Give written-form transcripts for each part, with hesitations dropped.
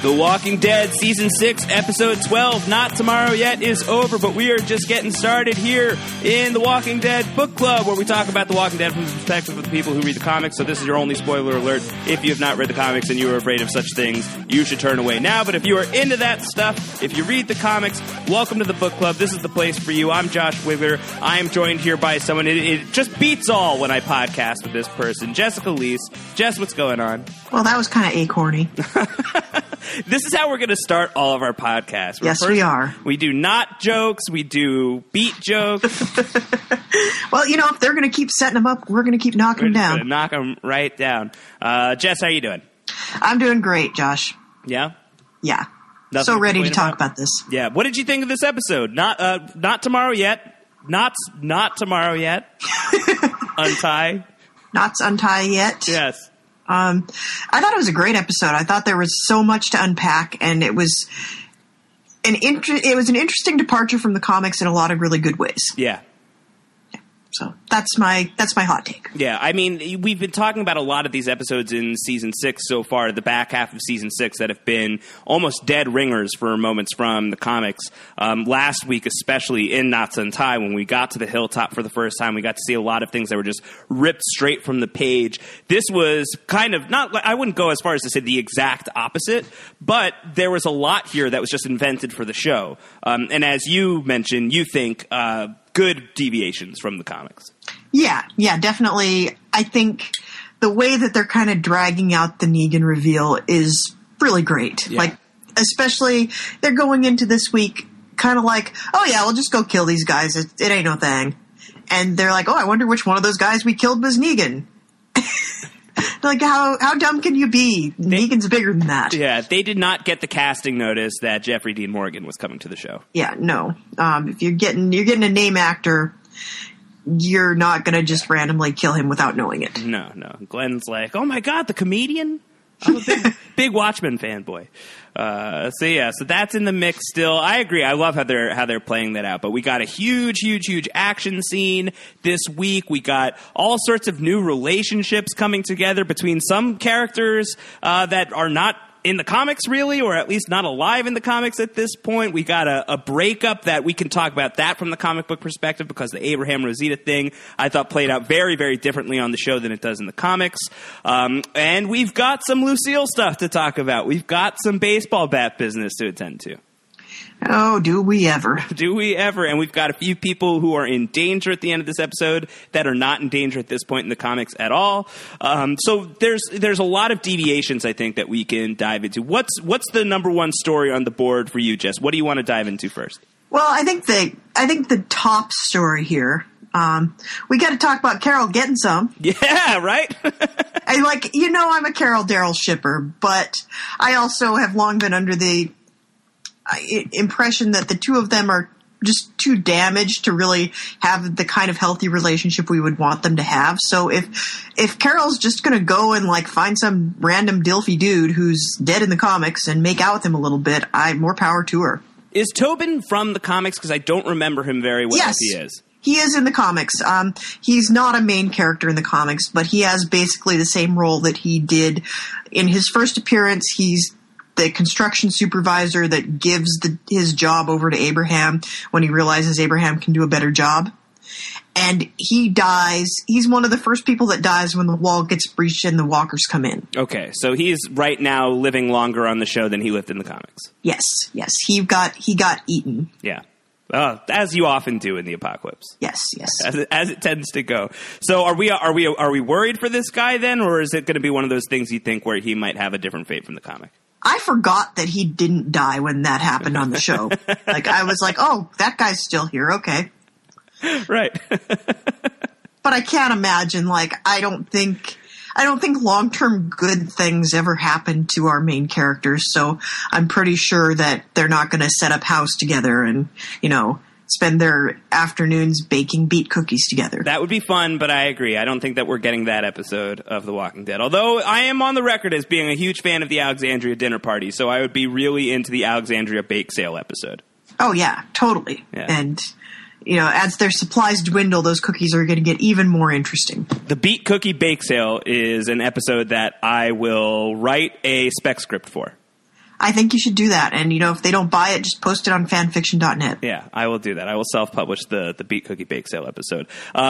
The Walking Dead Season 6, Episode 12, Not Tomorrow Yet, is over, but we are just getting started here in The Walking Dead Book Club, where we talk about The Walking Dead from the perspective of the people who read the comics. So this is your only spoiler alert. If you have not read the comics and you are afraid of such things, you should turn away now. But if you are into that stuff, if you read the comics, welcome to the Book Club. This is the place for you. I'm Josh Wigler. I am joined here by someone. It just beats all when I podcast with this person, Jessica Leese. Jess, what's going on? Well, that was kind of acorny. This is how we're going to start all of our podcasts. Yes, we are. We do not jokes. We do beat jokes. Well, you know, if they're going to keep setting them up, we're going to keep knocking them down. We're going to knock them right down. Jess, how you doing? I'm doing great, Josh. Yeah? Yeah. Nothing so ready to talk about this. Yeah. What did you think of this episode? Not tomorrow yet. Not tomorrow yet. Untie. Not untie yet. Yes. I thought it was a great episode. I thought there was so much to unpack, and it was an interesting departure from the comics in a lot of really good ways. Yeah. So that's my hot take. Yeah, I mean, we've been talking about a lot of these episodes in Season 6 so far, the back half of Season 6, that have been almost dead ringers for moments from the comics. Last week, especially in Knots Untie, when we got to the hilltop for the first time, we got to see a lot of things that were just ripped straight from the page. This was kind of not, I wouldn't go as far as to say the exact opposite, but there was a lot here that was just invented for the show. And as you mentioned, you think good deviations from the comics. Yeah, definitely. I think the way that they're kind of dragging out the Negan reveal is really great. Yeah. Like, especially they're going into this week kind of like, oh yeah, we'll just go kill these guys. It ain't no thing. And they're like, oh, I wonder which one of those guys we killed was Negan. Like, how dumb can you be? Negan's bigger than that. Yeah, they did not get the casting notice that Jeffrey Dean Morgan was coming to the show. Yeah, no. If you're getting a name actor, you're not going to just randomly kill him without knowing it. No. Glenn's like, oh my God, the comedian? I'm a big Watchmen fanboy. So that's in the mix still. I agree. I love how they're playing that out. But we got a huge action scene this week. We got all sorts of new relationships coming together between some characters that are not in the comics, really, or at least not alive in the comics at this point. We got a breakup that we can talk about that from the comic book perspective, because the Abraham Rosita thing, I thought, played out very, very differently on the show than it does in the comics. And we've got some Lucille stuff to talk about. We've got some baseball bat business to attend to. Oh, do we ever? Do we ever? And we've got a few people who are in danger at the end of this episode that are not in danger at this point in the comics at all. So there's a lot of deviations, I think, that we can dive into. What's the number one story on the board for you, Jess? What do you want to dive into first? Well, I think the top story here, we got to talk about Carol getting some. Yeah, right? I'm a Carol Daryl shipper, but I also have long been under the impression that the two of them are just too damaged to really have the kind of healthy relationship we would want them to have. So if Carol's just going to go and find some random Dilfy dude who's dead in the comics and make out with him a little bit, more power to her. Is Tobin from the comics? Because I don't remember him very well. Yes. If he is. He is in the comics. He's not a main character in the comics, but he has basically the same role that he did in his first appearance. He's the construction supervisor that gives his job over to Abraham when he realizes Abraham can do a better job. And he dies. He's one of the first people that dies when the wall gets breached and the walkers come in. Okay, so he's right now living longer on the show than he lived in the comics. Yes. He got eaten. Yeah. As you often do in the apocalypse. Yes. As it tends to go. So are we worried for this guy then, or is it going to be one of those things you think where he might have a different fate from the comic? I forgot that he didn't die when that happened on the show. I was like, oh, that guy's still here. Okay. Right. But I can't imagine, I don't think long-term good things ever happen to our main characters. So I'm pretty sure that they're not going to set up house together and, spend their afternoons baking beet cookies together. That would be fun, but I agree. I don't think that we're getting that episode of The Walking Dead. Although I am on the record as being a huge fan of the Alexandria dinner party, so I would be really into the Alexandria bake sale episode. Oh, yeah, totally. Yeah. And, as their supplies dwindle, those cookies are going to get even more interesting. The Beet Cookie Bake Sale is an episode that I will write a spec script for. I think you should do that. And, if they don't buy it, just post it on fanfiction.net. Yeah, I will do that. I will self-publish the Beat Cookie Bake Sale episode.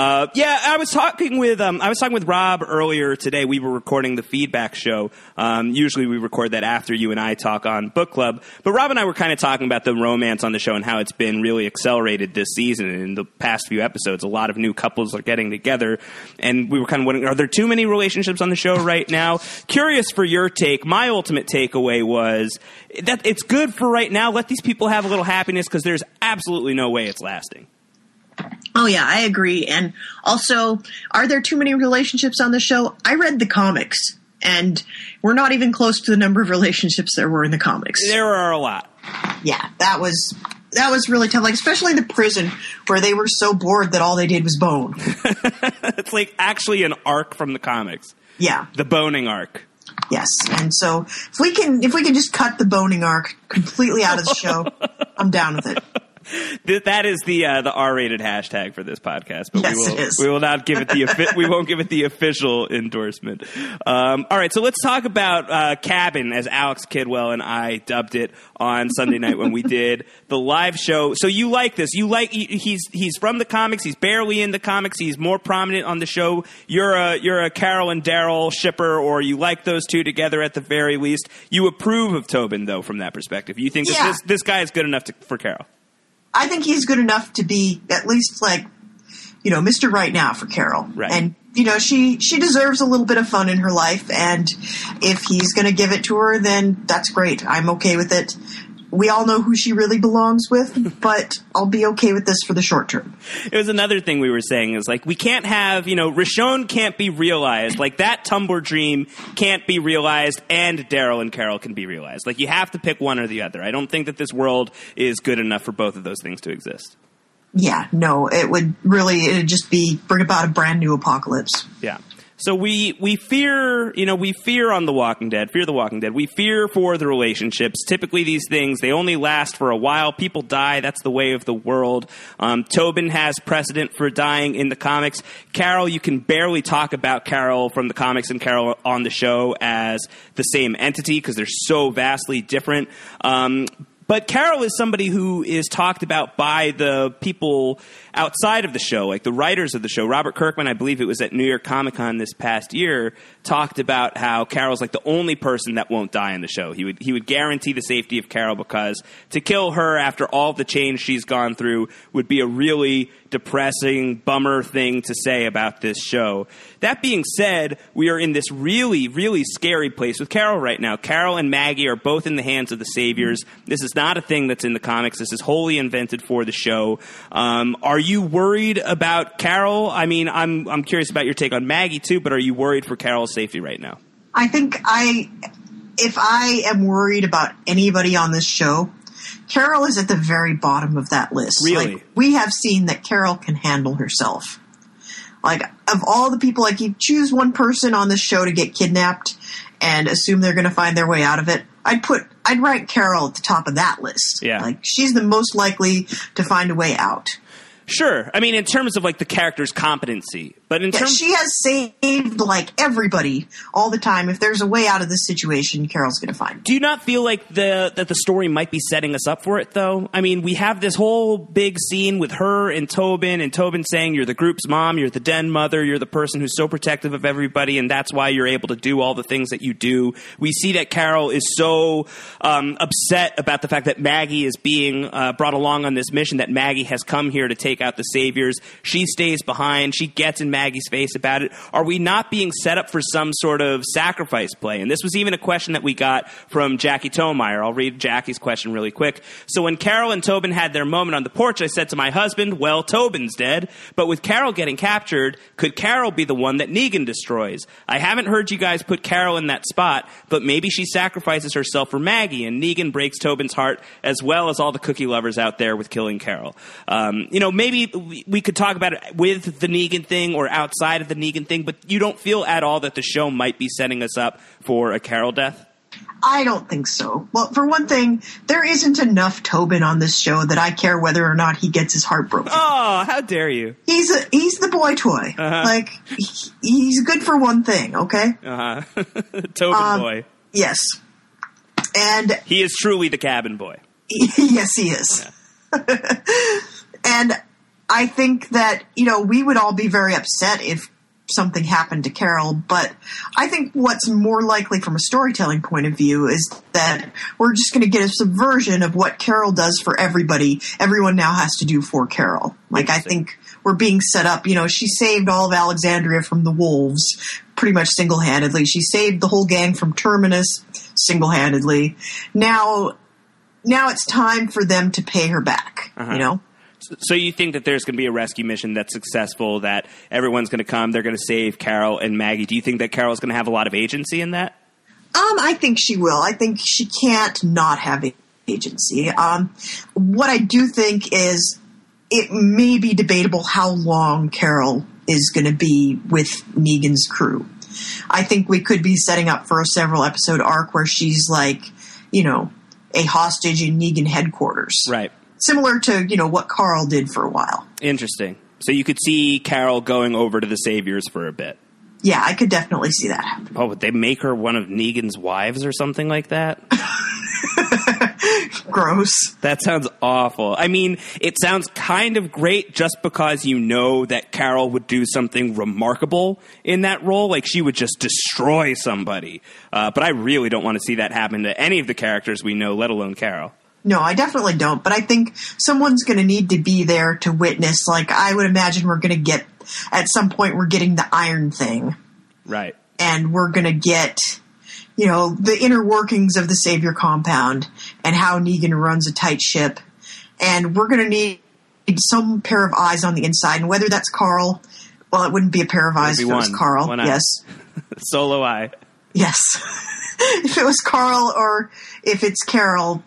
I was talking with Rob earlier today. We were recording the feedback show. Usually we record that after you and I talk on Book Club. But Rob and I were kind of talking about the romance on the show and how it's been really accelerated this season. In the past few episodes, a lot of new couples are getting together. And we were kind of wondering, are there too many relationships on the show right now? Curious for your take. My ultimate takeaway was that it's good for right now. Let these people have a little happiness because there's absolutely no way it's lasting. Oh, yeah, I agree. And also, are there too many relationships on the show? I read the comics, and we're not even close to the number of relationships there were in the comics. There are a lot. Yeah, that was really tough, like especially in the prison where they were so bored that all they did was bone. It's like actually an arc from the comics. Yeah. The boning arc. Yes, and so if we can just cut the boning arc completely out of the show, I'm down with it. That is the R-rated hashtag for this podcast, but yes, it is. We will not give it we won't give it the official endorsement. All right, so let's talk about Cabin, as Alex Kidwell and I dubbed it on Sunday night when we did the live show. So you like this? He's from the comics. He's barely in the comics. He's more prominent on the show. You're a Carol and Daryl shipper, or you like those two together at the very least. You approve of Tobin, though, from that perspective. You think this guy is good enough for Carol? I think he's good enough to be at least like, Mr. Right Now for Carol. Right. And, she deserves a little bit of fun in her life. And if he's going to give it to her, then that's great. I'm okay with it. We all know who she really belongs with, but I'll be okay with this for the short term. It was another thing we were saying is like, we can't have, Rishon can't be realized. Like that Tumblr dream can't be realized and Daryl and Carol can be realized. Like you have to pick one or the other. I don't think that this world is good enough for both of those things to exist. Yeah, no, it'd just bring about a brand new apocalypse. Yeah. So we fear, we fear on The Walking Dead, Fear the Walking Dead. We fear for the relationships. Typically these things, they only last for a while. People die. That's the way of the world. Tobin has precedent for dying in the comics. Carol, you can barely talk about Carol from the comics and Carol on the show as the same entity because they're so vastly different. But Carol is somebody who is talked about by the people outside of the show, like the writers of the show. Robert Kirkman, I believe it was at New York Comic Con this past year, talked about how Carol's like the only person that won't die in the show. He would guarantee the safety of Carol because to kill her after all the change she's gone through would be a really depressing, bummer thing to say about this show. That being said, we are in this really, really scary place with Carol right now. Carol and Maggie are both in the hands of the Saviors. This is not a thing that's in the comics. This is wholly invented for the show. Are you worried about Carol? I mean, I'm curious about your take on Maggie too, but are you worried for Carol's safety right now? I think if I am worried about anybody on this show, Carol is at the very bottom of that list. Really? Like, we have seen that Carol can handle herself. Like, of all the people, like, you choose one person on this show to get kidnapped and assume they're going to find their way out of it, I'd rank Carol at the top of that list. Yeah. Like, she's the most likely to find a way out. Sure. I mean, in terms of, like, the character's competency. But in terms... She has saved, like, everybody all the time. If there's a way out of this situation, Carol's going to find it. Do you not feel like that the story might be setting us up for it, though? I mean, we have this whole big scene with her and Tobin saying, you're the group's mom, you're the den mother, you're the person who's so protective of everybody, and that's why you're able to do all the things that you do. We see that Carol is so upset about the fact that Maggie is being brought along on this mission, that Maggie has come here to take out the Saviors. She stays behind. She gets in Maggie's face about it. Are we not being set up for some sort of sacrifice play? And this was even a question that we got from Jackie Tomeyer. I'll read Jackie's question really quick. So when Carol and Tobin had their moment on the porch, I said to my husband, well, Tobin's dead. But with Carol getting captured, could Carol be the one that Negan destroys? I haven't heard you guys put Carol in that spot, but maybe she sacrifices herself for Maggie and Negan breaks Tobin's heart as well as all the cookie lovers out there with killing Carol. Maybe we could talk about it with the Negan thing or outside of the Negan thing, but you don't feel at all that the show might be setting us up for a Carol death? I don't think so. Well, for one thing, there isn't enough Tobin on this show that I care whether or not he gets his heart broken. Oh, how dare you? He's the boy toy. Uh-huh. Like, he's good for one thing, okay? Uh-huh. Tobin boy. Yes. And he is truly the cabin boy. Yes, he is. Yeah. And I think that, we would all be very upset if something happened to Carol, but I think what's more likely from a storytelling point of view is that we're just going to get a subversion of what Carol does for everybody. Everyone now has to do for Carol. Like, I think we're being set up. She saved all of Alexandria from the wolves pretty much single-handedly. She saved the whole gang from Terminus single-handedly. Now it's time for them to pay her back, So you think that there's going to be a rescue mission that's successful, that everyone's going to come, they're going to save Carol and Maggie. Do you think that Carol's going to have a lot of agency in that? I think she will. I think she can't not have agency. What I do think is it may be debatable how long Carol is going to be with Negan's crew. I think we could be setting up for a several episode arc where she's like, a hostage in Negan headquarters. Right. Similar to, what Carl did for a while. Interesting. So you could see Carol going over to the Saviors for a bit. Yeah, I could definitely see that happen. Oh, would they make her one of Negan's wives or something like that? Gross. That sounds awful. I mean, it sounds kind of great just because you know that Carol would do something remarkable in that role. Like, she would just destroy somebody. But I really don't want to see that happen to any of the characters we know, let alone Carol. No, I definitely don't. But I think someone's going to need to be there to witness. Like, I would imagine we're going to get, at some point, we're getting the Iron Thing. Right. And we're going to get, the inner workings of the Savior compound and how Negan runs a tight ship. And we're going to need some pair of eyes on the inside. And whether that's Carl, well, it wouldn't be a pair of eyes if it was Carl. Yes. Solo eye. Yes. If it was Carl or if it's Carol,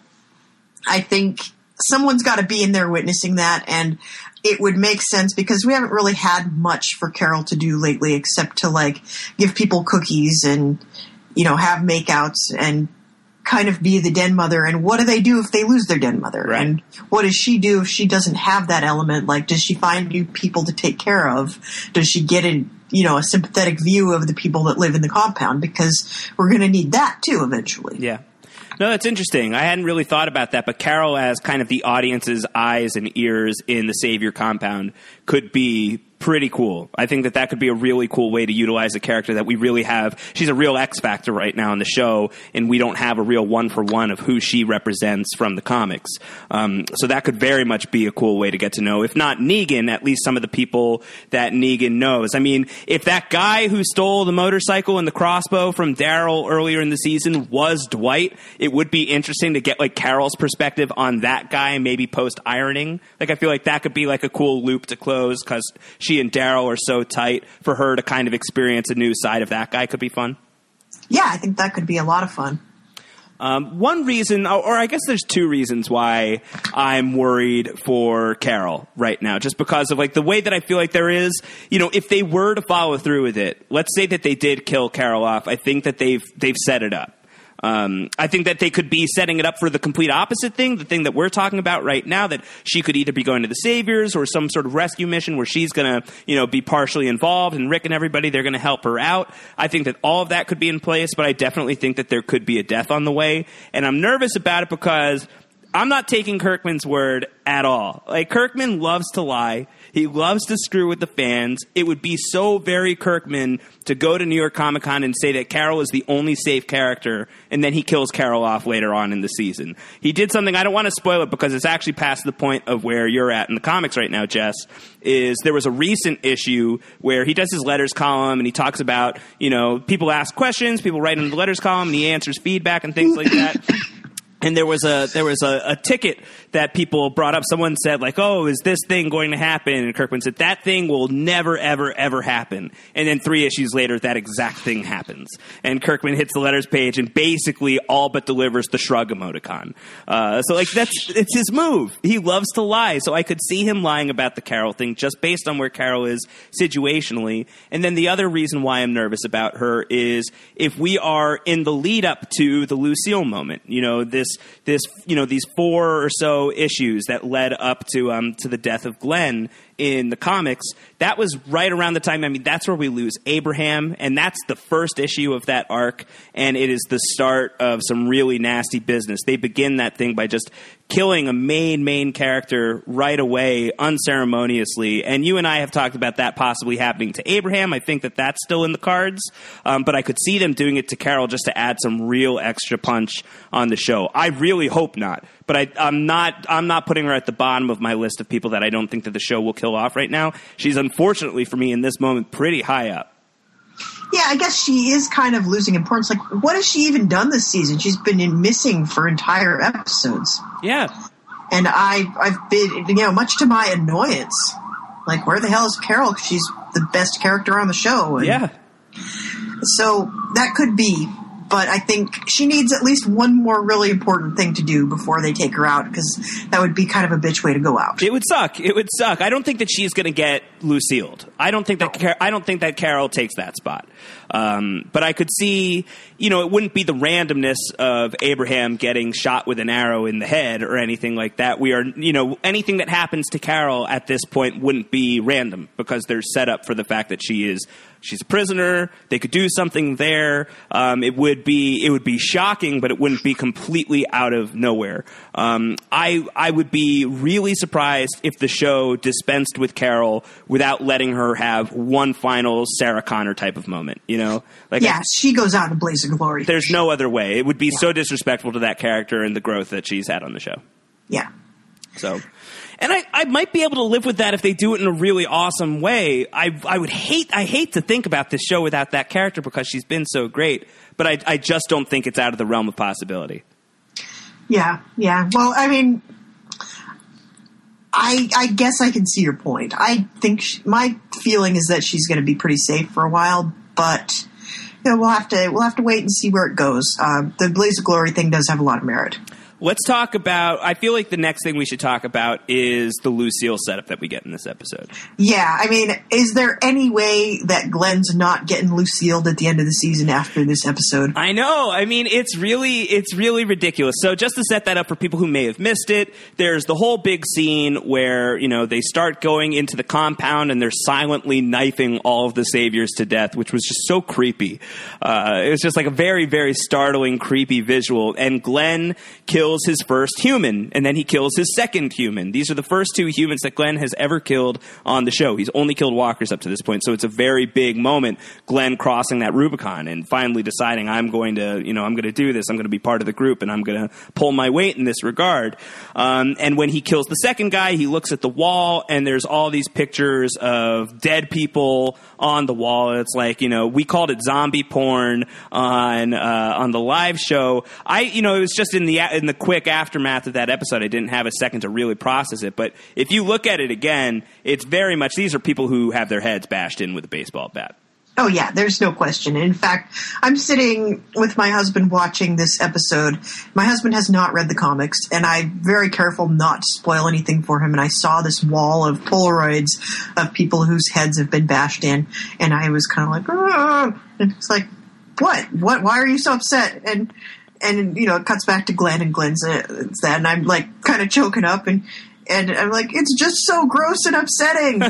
I think someone's got to be in there witnessing that, and it would make sense because we haven't really had much for Carol to do lately except to, give people cookies and, have makeouts and kind of be the den mother. And what do they do if they lose their den mother? Right. And what does she do if she doesn't have that element? Like, does she find new people to take care of? Does she get a sympathetic view of the people that live in the compound? Because we're going to need that, too, eventually. Yeah. No, that's interesting. I hadn't really thought about that, but Carol as kind of the audience's eyes and ears in the Savior compound could be pretty cool. I think that could be a really cool way to utilize a character that we really have. She's a real X factor right now in the show, and we don't have a real one-for-one of who she represents from the comics. So that could very much be a cool way to get to know, if not Negan, at least some of the people that Negan knows. I mean, if that guy who stole the motorcycle and the crossbow from Daryl earlier in the season was Dwight, it would be interesting to get Carol's perspective on that guy, maybe post-ironing. I feel like that could be a cool loop to close because she and Daryl are so tight. For her to kind of experience a new side of that guy could be fun. Yeah, I think that could be a lot of fun. One reason, or I guess there's two reasons why I'm worried for Carol right now, just because of the way that I feel like there is, if they were to follow through with it, let's say that they did kill Carol off, I think that they've set it up. I think that they could be setting it up for the complete opposite thing, the thing that we're talking about right now, that she could either be going to the Saviors or some sort of rescue mission where she's going to, be partially involved, and Rick and everybody, they're going to help her out. I think that all of that could be in place, but I definitely think that there could be a death on the way. And I'm nervous about it because I'm not taking Kirkman's word at all. Kirkman loves to lie. He loves to screw with the fans. It would be so very Kirkman to go to New York Comic Con and say that Carol is the only safe character, and then he kills Carol off later on in the season. He did something, I don't want to spoil it because it's actually past the point of where you're at in the comics right now, Jess, is there was a recent issue where he does his letters column and he talks about, people ask questions, people write in the letters column, and he answers feedback and things like that. And there was a ticket that people brought up. Someone said, oh, is this thing going to happen? And Kirkman said, that thing will never, ever, ever happen. And then 3 issues later, that exact thing happens. And Kirkman hits the letters page and basically all but delivers the shrug emoticon. It's his move. He loves to lie. So I could see him lying about the Carol thing just based on where Carol is situationally. And then the other reason why I'm nervous about her is if we are in the lead up to the Lucille moment, this these 4 or so issues that led up to the death of Glenn in the comics. That was right around the time. I mean, that's where we lose Abraham, and that's the first issue of that arc, and it is the start of some really nasty business. They begin that thing by just killing a main character right away, unceremoniously. And you and I have talked about that possibly happening to Abraham. I think that that's still in the cards, but I could see them doing it to Carol just to add some real extra punch on the show. I really hope not, but I'm not putting her at the bottom of my list of people that I don't think that the show will kill off right now. She's unfortunately for me in this moment pretty high up. Yeah, I guess she is kind of losing importance. Like, what has she even done this season? She's been missing for entire episodes. Yeah. And I've been, much to my annoyance, like, where the hell is Carol? She's the best character on the show. And yeah. So that could be, but I think she needs at least one more really important thing to do before they take her out, because that would be kind of a bitch way to go out. It would suck. I don't think that she's going to get Lucille'd. I don't think that Carol takes that spot. But I could see, it wouldn't be the randomness of Abraham getting shot with an arrow in the head or anything like that. We are, anything that happens to Carol at this point wouldn't be random, because they're set up for the fact that she's a prisoner. They could do something there. It would be shocking, but it wouldn't be completely out of nowhere. I would be really surprised if the show dispensed with Carol without letting her have one final Sarah Connor type of moment. She goes out in a blaze of glory. There's no other way. It would be so disrespectful to that character and the growth that she's had on the show. Yeah. So. And I might be able to live with that if they do it in a really awesome way. I hate to think about this show without that character, because she's been so great, but I just don't think it's out of the realm of possibility. Yeah. Well, I mean, I guess I can see your point. I think my feeling is that she's going to be pretty safe for a while, but we'll have to wait and see where it goes. The Blaze of Glory thing does have a lot of merit. Let's talk about, I feel like the next thing we should talk about is the Lucille setup that we get in this episode. Yeah, I mean, is there any way that Glenn's not getting Lucille'd at the end of the season after this episode? I know. I mean, it's really ridiculous. So just to set that up for people who may have missed it, there's the whole big scene where, they start going into the compound and they're silently knifing all of the saviors to death, which was just so creepy. It was just like a very, very startling, creepy visual. And Glenn kills his first human, and then he kills his second human. These are the first 2 humans that Glenn has ever killed on the show. He's only killed walkers up to this point, so it's a very big moment, Glenn crossing that Rubicon and finally deciding, I'm going to do this. I'm going to be part of the group, and I'm going to pull my weight in this regard. And when he kills the second guy, he looks at the wall, and there's all these pictures of dead people on the wall. It's like, we called it zombie porn on the live show. It was just in the quick aftermath of that episode, I didn't have a second to really process it. But if you look at it again, it's very much, these are people who have their heads bashed in with a baseball bat. Oh, yeah, there's no question. In fact, I'm sitting with my husband watching this episode. My husband has not read the comics, and I'm very careful not to spoil anything for him. And I saw this wall of Polaroids of people whose heads have been bashed in, and I was kind of like, oh. And it's like, what? Why are you so upset? And it cuts back to Glenn, and Glenn's that, and I'm like kind of choking up, and I'm like, it's just so gross and upsetting.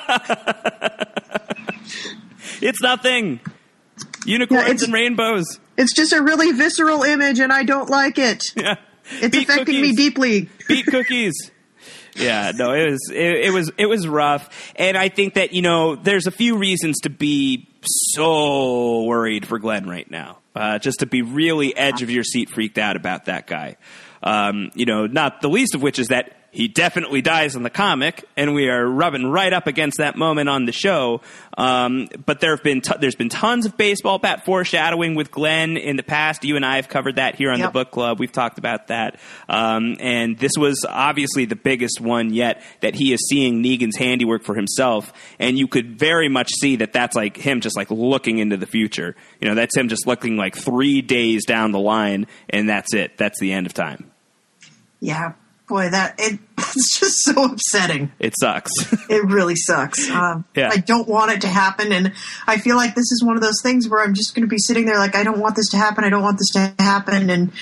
It's nothing. Unicorns and rainbows. It's just a really visceral image, and I don't like it. Yeah. It's affecting me deeply. Beat cookies. Yeah, no, it was rough, and I think that there's a few reasons to be so worried for Glenn right now. Just to be really edge of your seat freaked out about that guy. Not the least of which is that he definitely dies in the comic, and we are rubbing right up against that moment on the show. But there's been tons of baseball bat foreshadowing with Glenn in the past. You and I have covered that here on the book club. We've talked about that. And this was obviously the biggest one yet, that he is seeing Negan's handiwork for himself. And you could very much see that that's like him just like looking into the future. That's him just looking like 3 days down the line, and that's it. That's the end of time. Yeah. Boy, it's just so upsetting. It sucks. It really sucks. I don't want it to happen, and I feel like this is one of those things where I'm just going to be sitting there like, I don't want this to happen, I don't want this to happen, and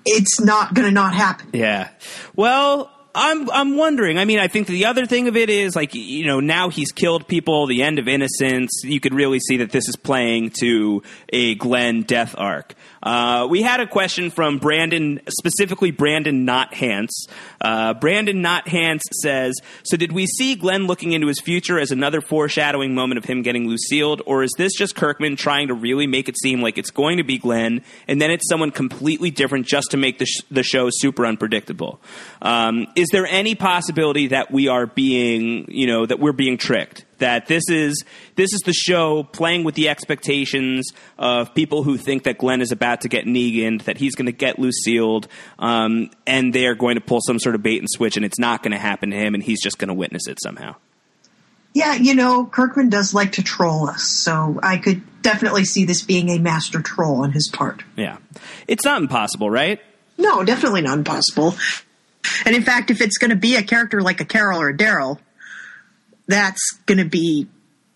it's not going to not happen. Yeah. Well, I'm wondering. I mean, I think the other thing of it is, like, you know, now he's killed people, the end of Innocence. You could really see that this is playing to a Glenn death arc. We had a question from Brandon, specifically Brandon Nothance. Brandon Nothance says, so did we see Glenn looking into his future as another foreshadowing moment of him getting Lucille, or is this just Kirkman trying to really make it seem like it's going to be Glenn, and then it's someone completely different just to make the show super unpredictable? Is there any possibility that we are being, you know, that we're being tricked? That this is the show playing with the expectations of people who think that Glenn is about to get Negan, that he's going to get Lucille, and they are going to pull some sort of bait and switch, and it's not going to happen to him, and he's just going to witness it somehow. Yeah, you know, Kirkman does like to troll us, so I could definitely see this being a master troll on his part. Yeah. It's not impossible, right? No, definitely not impossible. And in fact, if it's going to be a character like a Carol or a Daryl, that's going to be,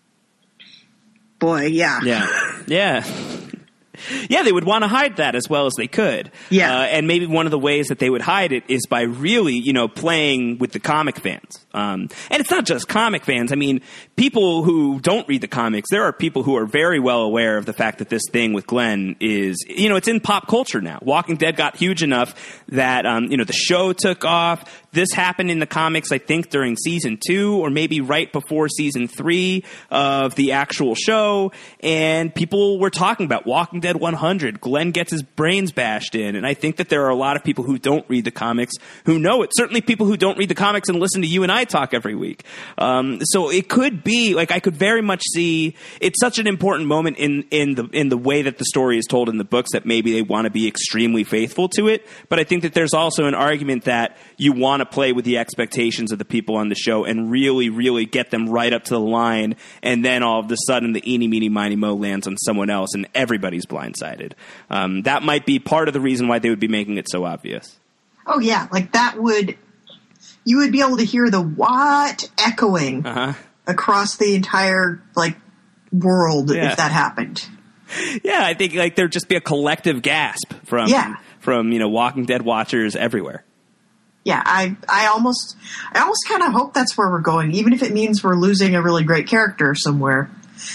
boy, yeah. Yeah. Yeah. Yeah, they would want to hide that as well as they could. Yeah. And maybe one of the ways that they would hide it is by really, you know, playing with the comic fans. And it's not just comic fans. I mean, people who don't read the comics, there are people who are very well aware of the fact that this thing with Glenn is, you know, it's in pop culture now. Walking Dead got huge enough that, you know, the show took off. This happened in the comics, I think, during season 2 or maybe right before season 3 of the actual show. And people were talking about Walking Dead 100. Glenn gets his brains bashed in. And I think that there are a lot of people who don't read the comics who know it. Certainly people who don't read the comics and listen to you and I talk every week. So it could be, like, I could very much see it's such an important moment in the way that the story is told in the books that maybe they want to be extremely faithful to it. But I think that there's also an argument that you want to play with the expectations of the people on the show and really, really get them right up to the line, and then all of a sudden the eeny, meeny, miny, mo lands on someone else and everybody's blindsided. That might be part of the reason why they would be making it so obvious. Oh, yeah. Like, you would be able to hear the what echoing across the entire, like, world if that happened. Yeah, I think, like, there'd just be a collective gasp from you know, Walking Dead watchers everywhere. Yeah, I almost kind of hope that's where we're going, even if it means we're losing a really great character somewhere.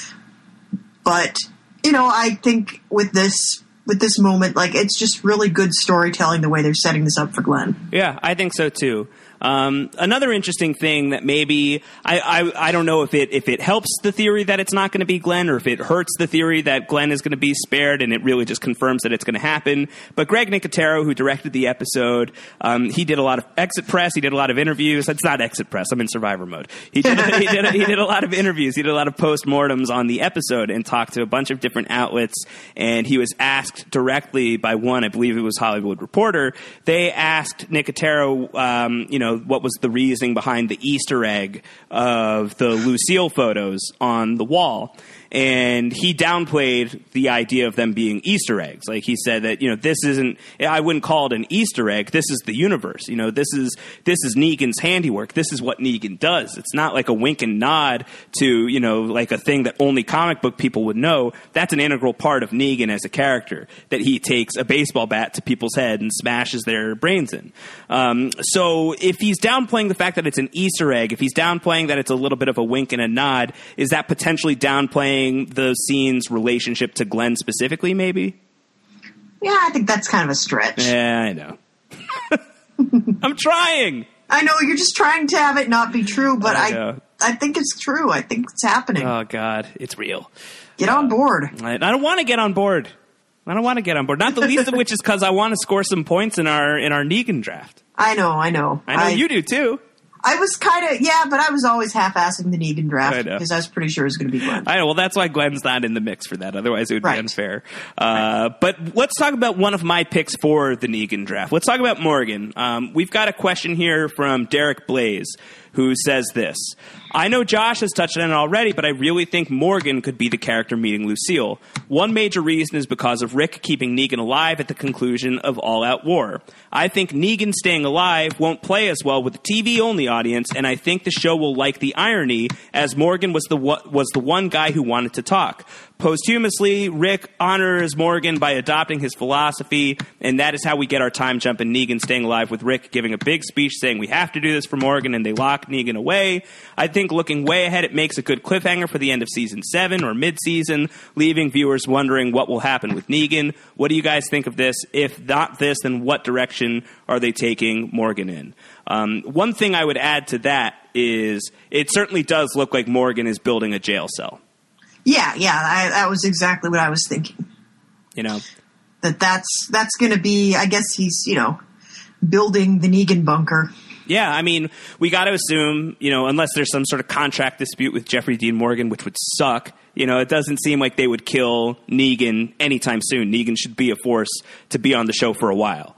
But, you know, I think with this moment, like, it's just really good storytelling the way they're setting this up for Glenn. Yeah, I think so too. Another interesting thing that maybe I don't know if it helps the theory that it's not going to be Glenn, or if it hurts the theory that Glenn is going to be spared, and it really just confirms that it's going to happen. But Greg Nicotero, who directed the episode, he did a lot of exit press. He did a lot of interviews. It's not exit press. I'm in survivor mode. He did a lot of interviews. He did a lot of postmortems on the episode and talked to a bunch of different outlets. And he was asked directly by one, I believe it was Hollywood Reporter. They asked Nicotero, you know, what was the reasoning behind the Easter egg of the Lucille photos on the wall. And he downplayed the idea of them being Easter eggs. Like, he said that, you know, this isn't, I wouldn't call it an Easter egg. This is the universe. You know, this is Negan's handiwork. This is what Negan does. It's not like a wink and nod to, you know, like a thing that only comic book people would know. That's an integral part of Negan as a character, that he takes a baseball bat to people's head and smashes their brains in. So if he's downplaying the fact that it's an Easter egg, if he's downplaying that it's a little bit of a wink and a nod, is that potentially downplaying the scene's relationship to Glenn specifically, maybe? Yeah, I think that's kind of a stretch. Yeah, I know. I'm trying. I know, you're just trying to have it not be true, but I think it's true. I think it's happening. Oh, God, it's real. Get on board. I don't want to get on board. Not the least of which is because I want to score some points in our Negan draft. I know. I know you do, too. I was kind of, but I was always half-assing the Negan draft because I was pretty sure it was going to be Glenn. I know. Well, that's why Glenn's not in the mix for that. Otherwise, it would be unfair. But let's talk about one of my picks for the Negan draft. Let's talk about Morgan. We've got a question here from Derek Blaze, who says this. I know Josh has touched on it already, but I really think Morgan could be the character meeting Lucille. One major reason is because of Rick keeping Negan alive at the conclusion of All Out War. I think Negan staying alive won't play as well with the TV-only audience, and I think the show will like the irony, as Morgan was the one guy who wanted to talk. Posthumously, Rick honors Morgan by adopting his philosophy, and that is how we get our time jump in Negan staying alive, with Rick giving a big speech saying we have to do this for Morgan, and they lock Negan away. I think looking way ahead, it makes a good cliffhanger for the end of season 7 or mid-season, leaving viewers wondering what will happen with Negan. What do you guys think of this? If not this, then what direction are they taking Morgan in? One thing I would add to that is it certainly does look like Morgan is building a jail cell. Yeah, that was exactly what I was thinking. You know, that's going to be, I guess he's, building the Negan bunker. Yeah, I mean, we got to assume, unless there's some sort of contract dispute with Jeffrey Dean Morgan, which would suck, it doesn't seem like they would kill Negan anytime soon. Negan should be a force to be on the show for a while.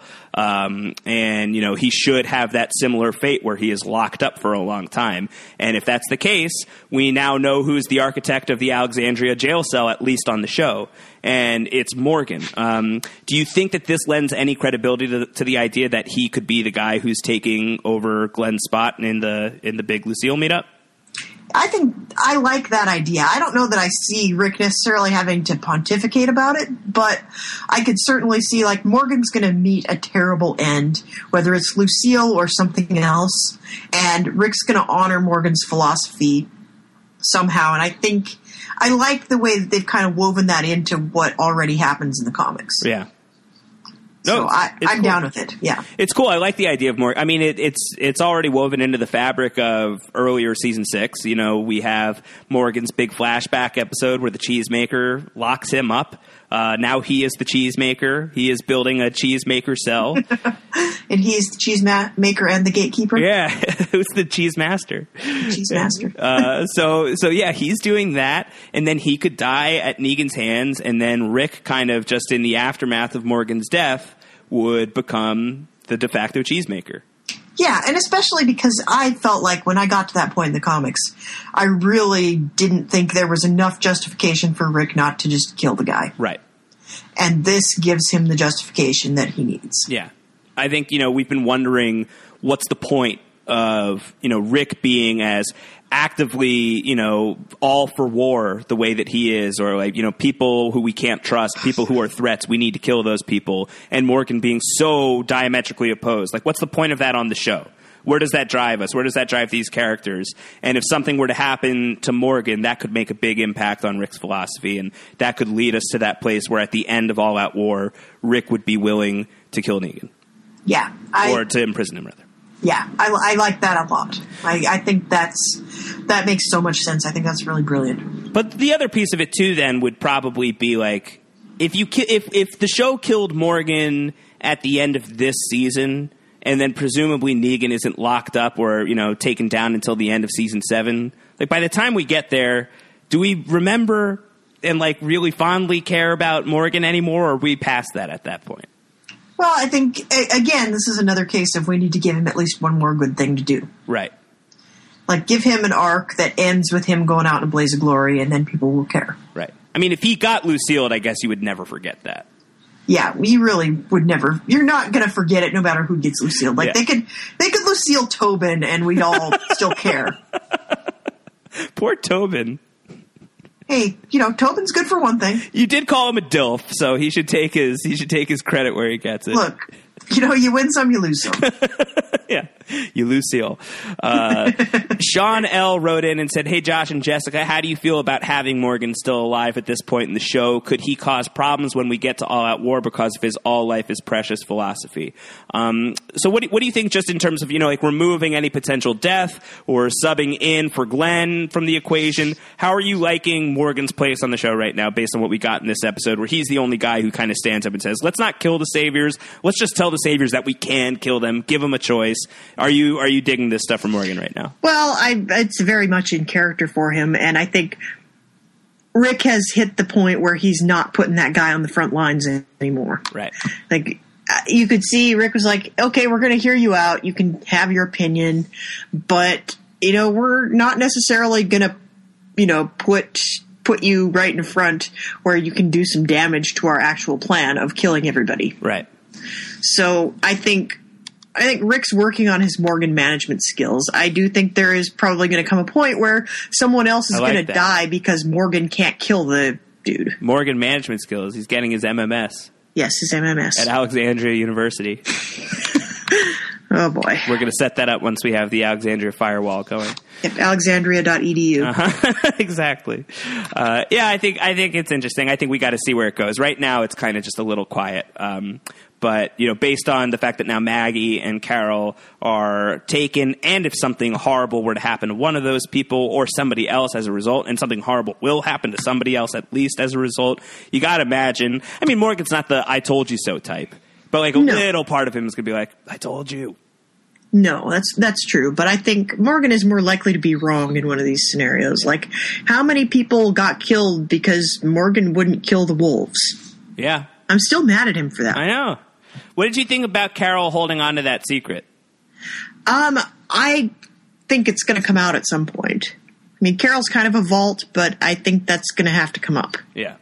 And he should have that similar fate where he is locked up for a long time. And if that's the case, we now know who's the architect of the Alexandria jail cell, at least on the show. And it's Morgan. Do you think that this lends any credibility to the idea that he could be the guy who's taking over Glenn's spot in the big Lucille meetup? I think I like that idea. I don't know that I see Rick necessarily having to pontificate about it, but I could certainly see Morgan's going to meet a terrible end, whether it's Lucille or something else, and Rick's going to honor Morgan's philosophy somehow. And I think I like the way that they've kind of woven that into what already happens in the comics. Yeah. So No, I'm cool. down with it. Yeah, it's cool. I like the idea of Morgan. I mean, it's already woven into the fabric of earlier season 6. We have Morgan's big flashback episode where the cheesemaker locks him up. Now he is the cheesemaker. He is building a cheesemaker cell. And he's the cheese maker and the gatekeeper. Yeah, who's the cheese master? Cheese master. So yeah, he's doing that, and then he could die at Negan's hands, and then Rick, kind of just in the aftermath of Morgan's death, would become the de facto cheesemaker. Yeah, and especially because I felt like when I got to that point in the comics, I really didn't think there was enough justification for Rick not to just kill the guy. Right. And this gives him the justification that he needs. Yeah. I think, we've been wondering what's the point of, Rick being as actively, all for war the way that he is, or people who we can't trust, people who are threats, we need to kill those people, and Morgan being so diametrically opposed. What's the point of that on the show? Where does that drive us? Where does that drive these characters? And if something were to happen to Morgan, that could make a big impact on Rick's philosophy, and that could lead us to that place where at the end of All Out War, Rick would be willing to kill Negan. Yeah. Or to imprison him, rather. Yeah, I like that a lot. I think that makes so much sense. I think that's really brilliant. But the other piece of it too, then, would probably be if the show killed Morgan at the end of this season, and then presumably Negan isn't locked up or taken down until the end of season 7. By the time we get there, do we remember and really fondly care about Morgan anymore, or are we past that at that point? Well, I think, again, this is another case of we need to give him at least one more good thing to do. Right. Give him an arc that ends with him going out in a blaze of glory, and then people will care. Right. I mean, if he got Lucille, I guess you would never forget that. Yeah, we really would never. You're not going to forget it no matter who gets Lucille. They could Lucille Tobin, and we'd all still care. Poor Tobin. Hey, Tobin's good for one thing. You did call him a DILF, so he should take his credit where he gets it. Look, you win some, you lose some. Yeah, you Lucille. Sean L. wrote in and said, "Hey, Josh and Jessica, how do you feel about having Morgan still alive at this point in the show? Could he cause problems when we get to All Out War because of his all life is precious philosophy?" So what do you think, just in terms of, removing any potential death or subbing in for Glenn from the equation? How are you liking Morgan's place on the show right now based on what we got in this episode, where he's the only guy who kind of stands up and says, let's not kill the Saviors. Let's just tell the Saviors that we can kill them. Give them a choice. Are you digging this stuff from Morgan right now? Well, it's very much in character for him, and I think Rick has hit the point where he's not putting that guy on the front lines anymore. Right. You could see Rick was like, okay, we're going to hear you out. You can have your opinion, but we're not necessarily going to, put you right in front where you can do some damage to our actual plan of killing everybody. Right. So I think Rick's working on his Morgan management skills. I do think there is probably going to come a point where someone else is going to die because Morgan can't kill the dude. Morgan management skills. He's getting his MMS. Yes, his MMS. At Alexandria University. Oh, boy. We're going to set that up once we have the Alexandria firewall going. Yep, alexandria.edu. Exactly. I think it's interesting. I think we got to see where it goes. Right now, it's kind of just a little quiet. But, based on the fact that now Maggie and Carol are taken, and if something horrible were to happen to one of those people or somebody else as a result, and something horrible will happen to somebody else at least as a result, you got to imagine. I mean, Morgan's not the I told you so type. But like a little part of him is going to be like, I told you. No, that's true. But I think Morgan is more likely to be wrong in one of these scenarios. Like, how many people got killed because Morgan wouldn't kill the wolves? Yeah. I'm still mad at him for that. I know. What did you think about Carol holding on to that secret? I think it's going to come out at some point. I mean, Carol's kind of a vault, but I think that's going to have to come up. Yeah.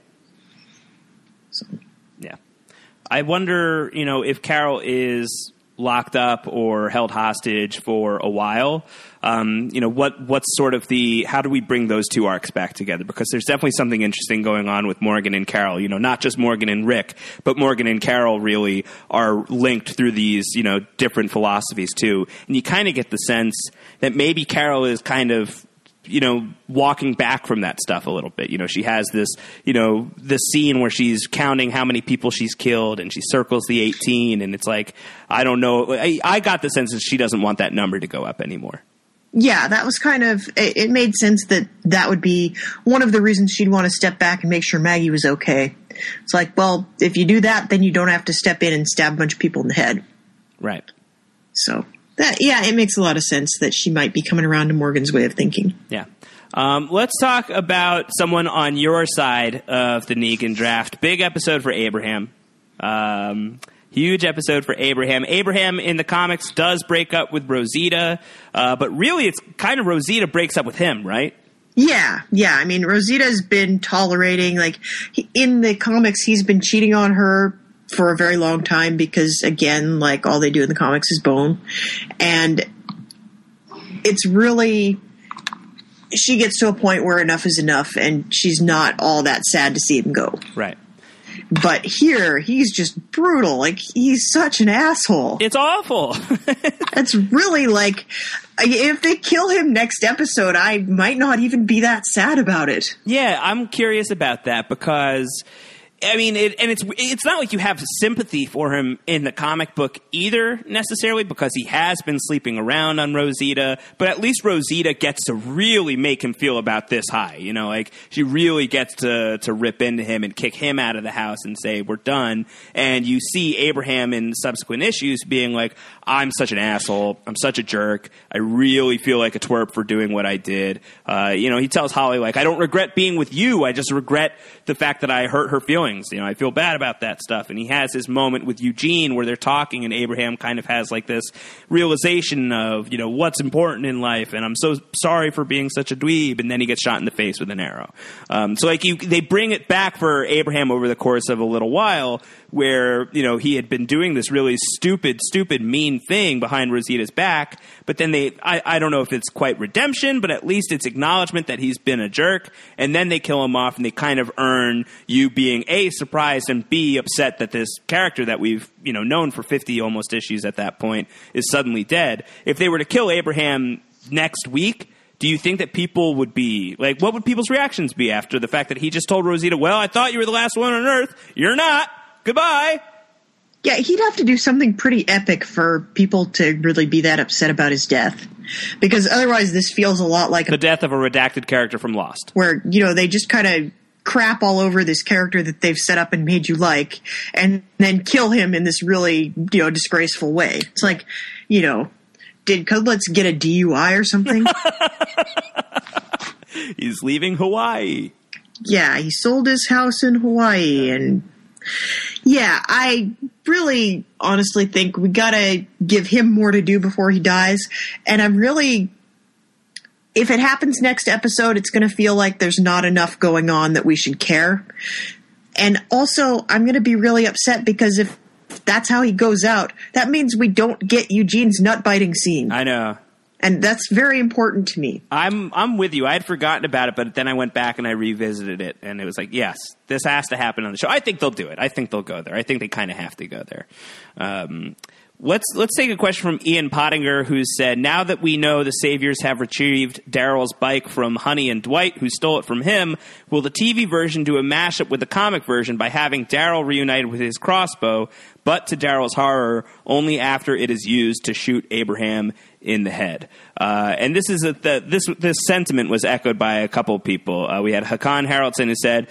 So. Yeah. I wonder, if Carol is locked up or held hostage for a while, what's sort of how do we bring those two arcs back together? Because there's definitely something interesting going on with Morgan and Carol, not just Morgan and Rick, but Morgan and Carol really are linked through these, different philosophies too. And you kind of get the sense that maybe Carol is kind of, walking back from that stuff a little bit. She has this, this scene where she's counting how many people she's killed and she circles the 18. And it's like, I don't know. I got the sense that she doesn't want that number to go up anymore. Yeah, that was kind of, it made sense that would be one of the reasons she'd want to step back and make sure Maggie was okay. It's like, well, if you do that, then you don't have to step in and stab a bunch of people in the head. Right. So. It makes a lot of sense that she might be coming around to Morgan's way of thinking. Yeah. Let's talk about someone on your side of the Negan draft. Big episode for Abraham. Huge episode for Abraham. Abraham in the comics does break up with Rosita, but really it's kind of Rosita breaks up with him, right? Yeah. I mean, Rosita's been tolerating, in the comics, he's been cheating on her for a very long time because, again, all they do in the comics is bone. And it's really, she gets to a point where enough is enough and she's not all that sad to see him go. Right. But here, he's just brutal. He's such an asshole. It's awful. It's really if they kill him next episode, I might not even be that sad about it. Yeah, I'm curious about that because I mean, it's not like you have sympathy for him in the comic book either, necessarily, because he has been sleeping around on Rosita. But at least Rosita gets to really make him feel about this high. She really gets to rip into him and kick him out of the house and say, we're done. And you see Abraham in subsequent issues being like, I'm such an asshole. I'm such a jerk. I really feel like a twerp for doing what I did. He tells Holly, I don't regret being with you. I just regret the fact that I hurt her feelings. I feel bad about that stuff. And he has his moment with Eugene where they're talking and Abraham kind of has this realization of, what's important in life. And I'm so sorry for being such a dweeb. And then he gets shot in the face with an arrow. They bring it back for Abraham over the course of a little while where, he had been doing this really stupid, mean thing behind Rosita's back. But then I don't know if it's quite redemption, but at least it's acknowledgement that he's been a jerk. And then they kill him off and they kind of earn you being A, surprised, and B, upset that this character that we've, known for 50 almost issues at that point is suddenly dead. If they were to kill Abraham next week, do you think that people would be what would people's reactions be after the fact that he just told Rosita, well, I thought you were the last one on Earth. You're not. Goodbye. Yeah, he'd have to do something pretty epic for people to really be that upset about his death. Because otherwise this feels a lot like the death of a redacted character from Lost. Where, they just kind of crap all over this character that they've set up and made you like, and then kill him in this really, disgraceful way. It's like, did Cudlitz get a DUI or something? He's leaving Hawaii. Yeah, he sold his house in Hawaii, and yeah, I really honestly think we gotta give him more to do before he dies, and I'm really if it happens next episode, it's going to feel like there's not enough going on that we should care. And also, I'm going to be really upset because if that's how he goes out, that means we don't get Eugene's nut-biting scene. I know. And that's very important to me. I'm with you. I had forgotten about it, but then I went back and I revisited it, and it was like, yes, this has to happen on the show. I think they'll do it. I think they'll go there. I think they kind of have to go there. Let's take a question from Ian Pottinger, who said, now that we know the Saviors have retrieved Daryl's bike from Honey and Dwight, who stole it from him, will the TV version do a mashup with the comic version by having Daryl reunited with his crossbow, but to Daryl's horror, only after it is used to shoot Abraham in the head? And this is this sentiment was echoed by a couple of people. We had Hakan Haraldson who said,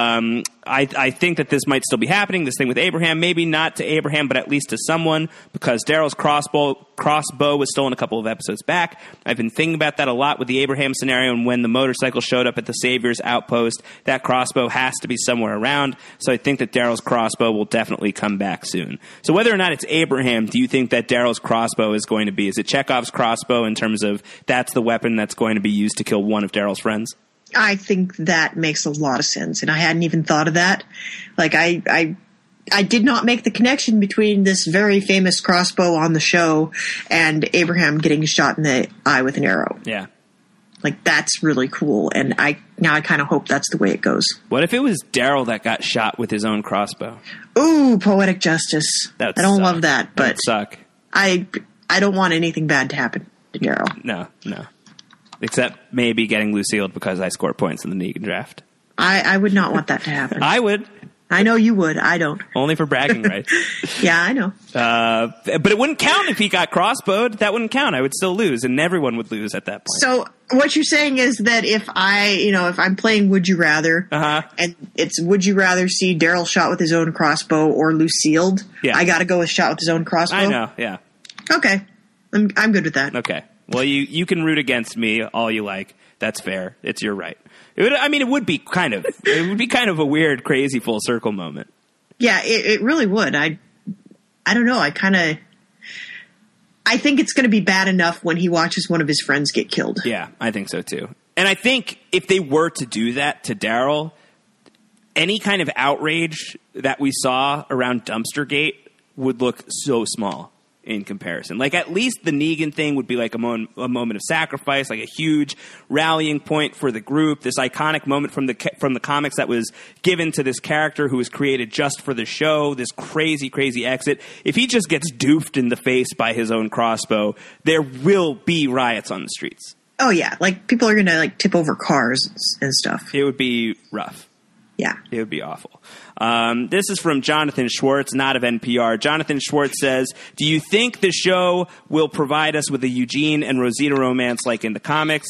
I think that this might still be happening, this thing with Abraham, maybe not to Abraham, but at least to someone, because Daryl's crossbow was stolen a couple of episodes back. I've been thinking about that a lot with the Abraham scenario, and when the motorcycle showed up at the Savior's outpost, that crossbow has to be somewhere around, so I think that Daryl's crossbow will definitely come back soon. So whether or not it's Abraham, do you think that Daryl's crossbow is going to be, is it Chekhov's crossbow in terms of that's the weapon that's going to be used to kill one of Daryl's friends? I think that makes a lot of sense, and I hadn't even thought of that. Like, I did not make the connection between this very famous crossbow on the show and Abraham getting shot in the eye with an arrow. Yeah. Like, that's really cool, and I kind of hope that's the way it goes. What if it was Daryl that got shot with his own crossbow? Ooh, poetic justice. I don't love that, but that'd suck. I don't want anything bad to happen to Daryl. No. Except maybe getting Lucille because I scored points in the Negan draft. I would not want that to happen. I would. I know you would. I don't. Only for bragging rights. Yeah, I know. But it wouldn't count if he got crossbowed. That wouldn't count. I would still lose, and everyone would lose at that point. So what you're saying is that if I'm playing Would You Rather, and it's Would You Rather see Daryl shot with his own crossbow or Lucille, I got to go with shot with his own crossbow? I know, yeah. Okay. I'm good with that. Okay. Well, you can root against me all you like. That's fair. It's your right. It would be kind of a weird, crazy full circle moment. Yeah, it really would. I don't know. I think it's going to be bad enough when he watches one of his friends get killed. Yeah, I think so too. And I think if they were to do that to Daryl, any kind of outrage that we saw around Dumpstergate would look so small in comparison. Like, at least the Negan thing would be like a moment of sacrifice, like a huge rallying point for the group, this iconic moment from the comics that was given to this character who was created just for the show, this crazy, crazy exit. If he just gets doofed in the face by his own crossbow, there will be riots on the streets. Oh, yeah. Like, people are going to, like, tip over cars and stuff. It would be rough. Yeah. It would be awful. This is from Jonathan Schwartz, not of NPR. Jonathan Schwartz says, do you think the show will provide us with a Eugene and Rosita romance like in the comics?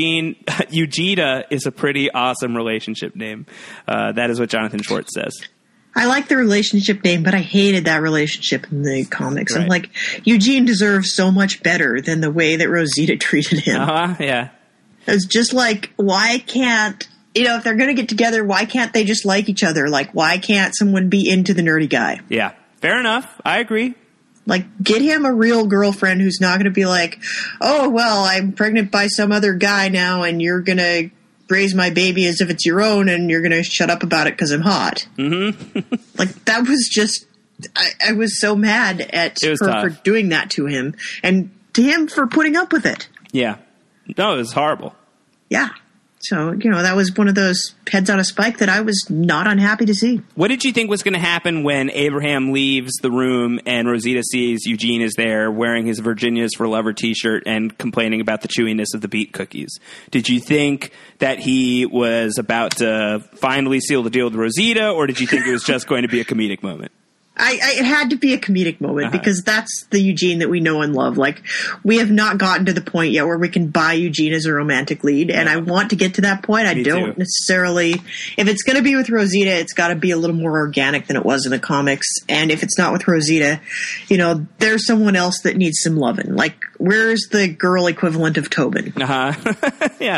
Eugita is a pretty awesome relationship name. That is what Jonathan Schwartz says. I like the relationship name, but I hated that relationship in the comics. Right. I'm like, Eugene deserves so much better than the way that Rosita treated him. Yeah. It's just like, why can't... if they're going to get together, why can't they just like each other? Like, why can't someone be into the nerdy guy? Yeah, fair enough. I agree. Like, get him a real girlfriend who's not going to be like, oh, well, I'm pregnant by some other guy now, and you're going to raise my baby as if it's your own, and you're going to shut up about it because I'm hot. Mm-hmm. Like, that was just... I was so mad at her for doing that to him, and to him for putting up with it. Yeah. No, it was horrible. Yeah. So, that was one of those heads on a spike that I was not unhappy to see. What did you think was going to happen when Abraham leaves the room and Rosita sees Eugene is there wearing his Virginia's for Lover t-shirt and complaining about the chewiness of the beet cookies? Did you think that he was about to finally seal the deal with Rosita, or did you think it was just going to be a comedic moment? It had to be a comedic moment because that's the Eugene that we know and love. Like, we have not gotten to the point yet where we can buy Eugene as a romantic lead, and I want to get to that point. I don't necessarily... If it's going to be with Rosita, it's got to be a little more organic than it was in the comics. And if it's not with Rosita, there's someone else that needs some loving. Like, where's the girl equivalent of Tobin? Yeah.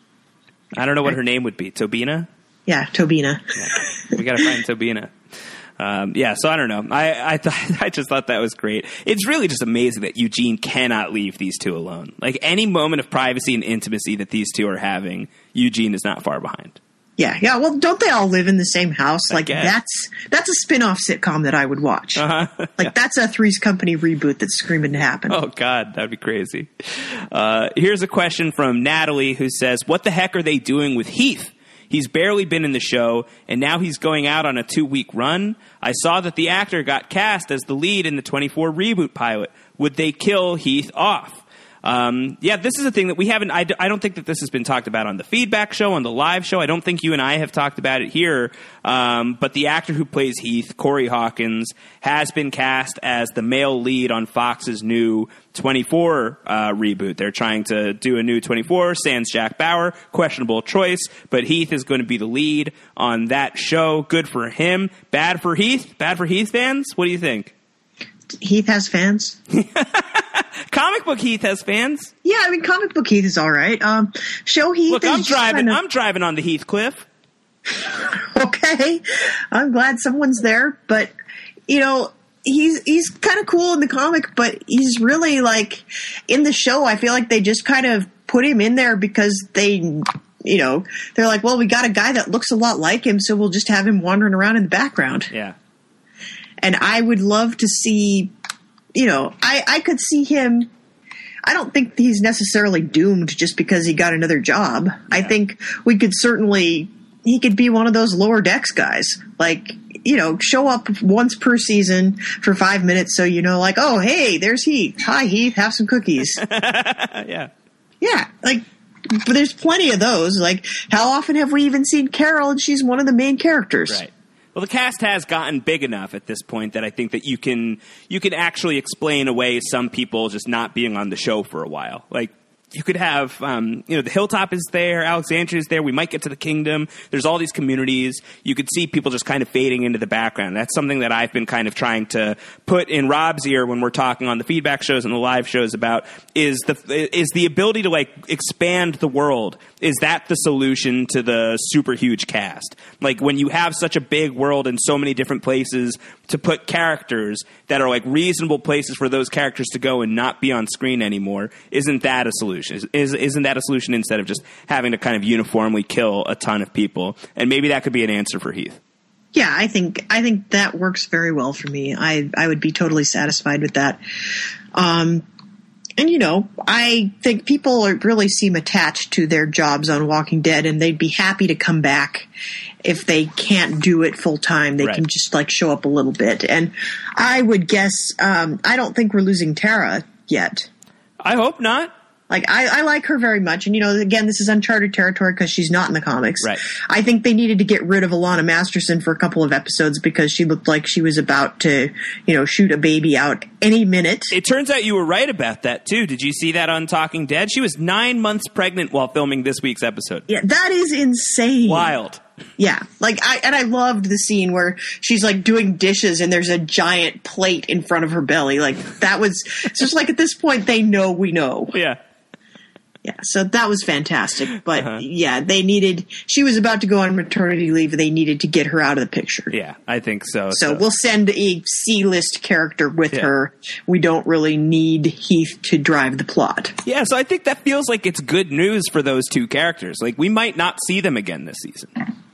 I don't know what her name would be. Tobina? Yeah, Tobina. We got to find Tobina. So I don't know. I just thought that was great. It's really just amazing that Eugene cannot leave these two alone. Like, any moment of privacy and intimacy that these two are having, Eugene is not far behind. Yeah. Well, don't they all live in the same house? Like, that's a spin-off sitcom that I would watch. Like, that's a Three's Company reboot that's screaming to happen. Oh, God, that'd be crazy. Here's a question from Natalie, who says, what the heck are they doing with Heath? He's barely been in the show, and now he's going out on a 2-week run. I saw that the actor got cast as the lead in the 24 reboot pilot. Would they kill Heath off? This is a thing that we haven't. I don't think that this has been talked about on the feedback show, on the live show. I don't think you and I have talked about it here. But the actor who plays Heath, Corey Hawkins, has been cast as the male lead on Fox's new 24 reboot. They're trying to do a new 24, sans Jack Bauer. Questionable choice, but Heath is going to be the lead on that show. Good for him. Bad for Heath? Bad for Heath fans? What do you think? Heath has fans. Comic book Heath has fans. Yeah, I mean, comic book Heath is all right. Show Heath. Look, I'm driving on the Heathcliff. Okay, I'm glad someone's there, but he's kind of cool in the comic, but he's really, like, in the show. I feel like they just kind of put him in there because they're like, well, we got a guy that looks a lot like him, so we'll just have him wandering around in the background. Yeah. And I would love to see, I could see him. I don't think he's necessarily doomed just because he got another job. Yeah. I think he could be one of those lower decks guys. Like, show up once per season for 5 minutes so like, oh, hey, there's Heath. Hi, Heath, have some cookies. Yeah. Yeah, like, but there's plenty of those. Like, how often have we even seen Carol and she's one of the main characters? Right. Well, the cast has gotten big enough at this point that I think that you can actually explain away some people just not being on the show for a while. Like, you could have, the Hilltop is there, Alexandria is there, we might get to the Kingdom. There's all these communities. You could see people just kind of fading into the background. That's something that I've been kind of trying to put in Rob's ear when we're talking on the feedback shows and the live shows about is the ability to, like, expand the world. Is that the solution to the super huge cast? Like, when you have such a big world in so many different places to put characters that are, like, reasonable places for those characters to go and not be on screen anymore, isn't that a solution? Isn't that a solution instead of just having to kind of uniformly kill a ton of people? And maybe that could be an answer for Heath. Yeah, I think that works very well for me. I would be totally satisfied with that. And, I think people really seem attached to their jobs on Walking Dead, and they'd be happy to come back if they can't do it full time. They can just, like, show up a little bit. And I would guess, I don't think we're losing Tara yet. I hope not. Like, I like her very much. And, again, this is uncharted territory because she's not in the comics. Right. I think they needed to get rid of Alana Masterson for a couple of episodes because she looked like she was about to, shoot a baby out any minute. It turns out you were right about that, too. Did you see that on Talking Dead? She was 9 months pregnant while filming this week's episode. Yeah, that is insane. Wild. Yeah, like I loved the scene where she's, like, doing dishes and there's a giant plate in front of her belly. Like, that was it's just like, at this point they know we know. Yeah. Yeah, so that was fantastic. But, yeah, she was about to go on maternity leave. They needed to get her out of the picture. Yeah, I think so. So we'll send a C-list character with her. We don't really need Heath to drive the plot. Yeah, so I think that feels like it's good news for those two characters. Like, we might not see them again this season.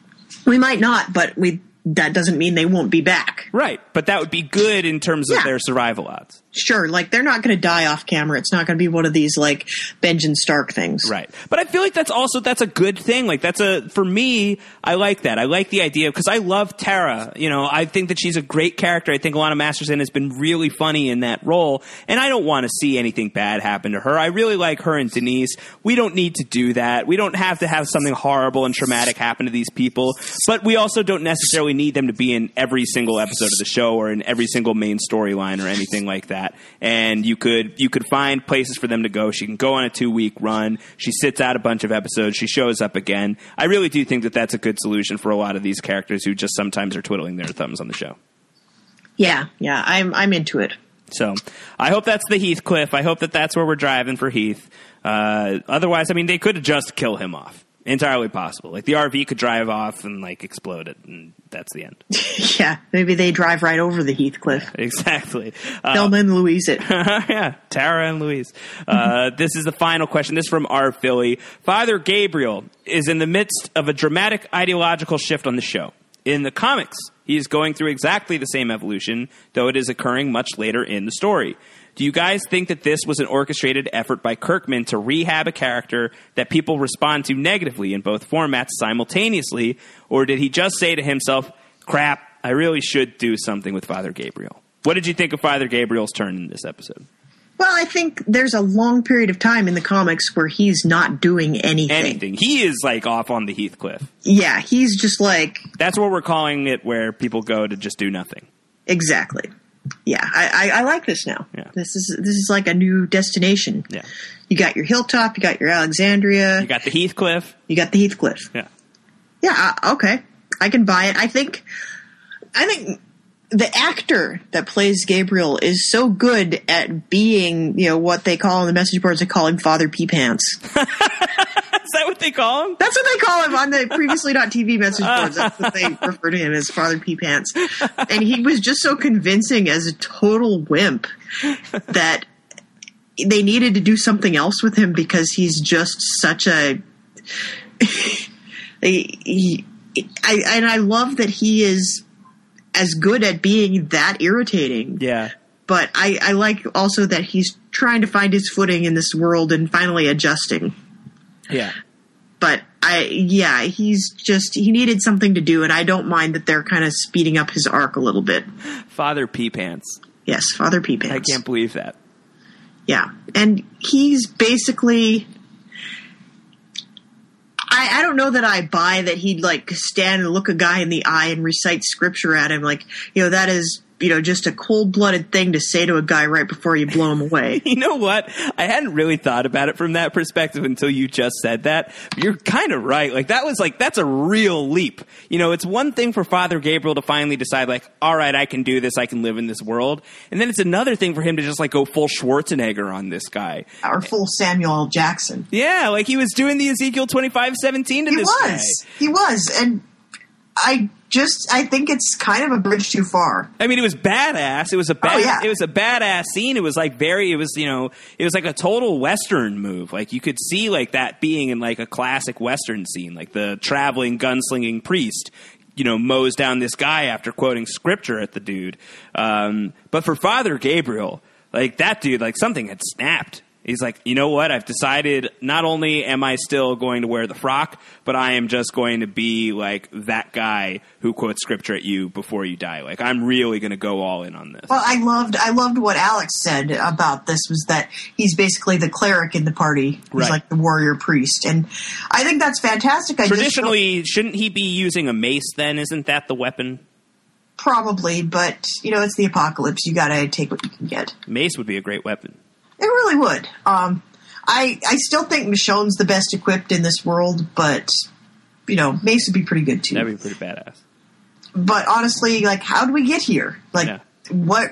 We might not, but that doesn't mean they won't be back. Right, but that would be good in terms of their survival odds. Sure, like, they're not going to die off camera. It's not going to be one of these, like, Benjen Stark things. Right. But I feel like that's a good thing. Like, for me, I like that. I like the idea, because I love Tara. I think that she's a great character. I think Alana Masterson has been really funny in that role, and I don't want to see anything bad happen to her. I really like her and Denise. We don't need to do that. We don't have to have something horrible and traumatic happen to these people, but we also don't necessarily need them to be in every single episode of the show or in every single main storyline or anything like that. And you could find places for them to go. She can go on a 2-week run. She sits out a bunch of episodes. She shows up again. I really do think that that's a good solution for a lot of these characters who just sometimes are twiddling their thumbs on the show. Yeah, I'm into it. So I hope that's the Heathcliff. I hope that that's where we're driving for Heath. Otherwise, I mean, they could just kill him off. Entirely possible. Like, the RV could drive off and, like, explode it, and that's the end. Yeah, maybe they drive right over the Heathcliff. Exactly. Thelma and Louise it. Yeah, Tara and Louise. This is the final question. This is from R. Philly. Father Gabriel is in the midst of a dramatic ideological shift on the show. In the comics, he is going through exactly the same evolution, though it is occurring much later in the story. Do you guys think that this was an orchestrated effort by Kirkman to rehab a character that people respond to negatively in both formats simultaneously, or did he just say to himself, crap, I really should do something with Father Gabriel? What did you think of Father Gabriel's turn in this episode? Well, I think there's a long period of time in the comics where he's not doing anything. He is, like, off on the Heathcliff. Yeah, he's just like... That's what we're calling it, where people go to just do nothing. Exactly. Yeah, I like this now. Yeah. This is like a new destination. Yeah. You got your Hilltop, you got your Alexandria. You got the Heathcliff. You got the Heathcliff. Yeah. Yeah, okay. I can buy it. I think the actor that plays Gabriel is so good at being, what they call on the message boards, they call him Father Pee Pants. Is that what they call him? That's what they call him on the previously.tv message boards. That's what they refer to him as, Father Pee Pants. And he was just so convincing as a total wimp that they needed to do something else with him because he's just such a... I love that he is as good at being that irritating. Yeah. But I like also that he's trying to find his footing in this world and finally adjusting. Yeah. But he needed something to do, and I don't mind that they're kind of speeding up his arc a little bit. Father Pee Pants. Yes, Father Pee Pants. I can't believe that. Yeah. And he's basically... I don't know that I buy that he'd, like, stand and look a guy in the eye and recite scripture at him. Like, that is... just a cold-blooded thing to say to a guy right before you blow him away. You know what? I hadn't really thought about it from that perspective until you just said that. You're kind of right. That's a real leap. It's one thing for Father Gabriel to finally decide, like, all right, I can do this. I can live in this world. And then it's another thing for him to just, like, go full Schwarzenegger on this guy. Or full Samuel L. Jackson. Yeah, like he was doing the Ezekiel 25:17 to this guy. He was. And I think it's kind of a bridge too far. I mean, it was badass. It was a badass scene. It was like it was like a total Western move. Like you could see like that being in like a classic Western scene, like the traveling gunslinging priest, mows down this guy after quoting scripture at the dude. But for Father Gabriel, like that dude, like something had snapped. He's like, you know what? I've decided not only am I still going to wear the frock, but I am just going to be like that guy who quotes scripture at you before you die. Like, I'm really going to go all in on this. Well, I loved what Alex said about this was that he's basically the cleric in the party. He's right. Like the warrior priest. And I think that's fantastic. Traditionally, shouldn't he be using a mace then? Isn't that the weapon? Probably, but, it's the apocalypse. You got to take what you can get. Mace would be a great weapon. It really would. I still think Michonne's the best equipped in this world, but, Mace would be pretty good, too. That'd be pretty badass. But honestly, like, how did we get here? Like, what,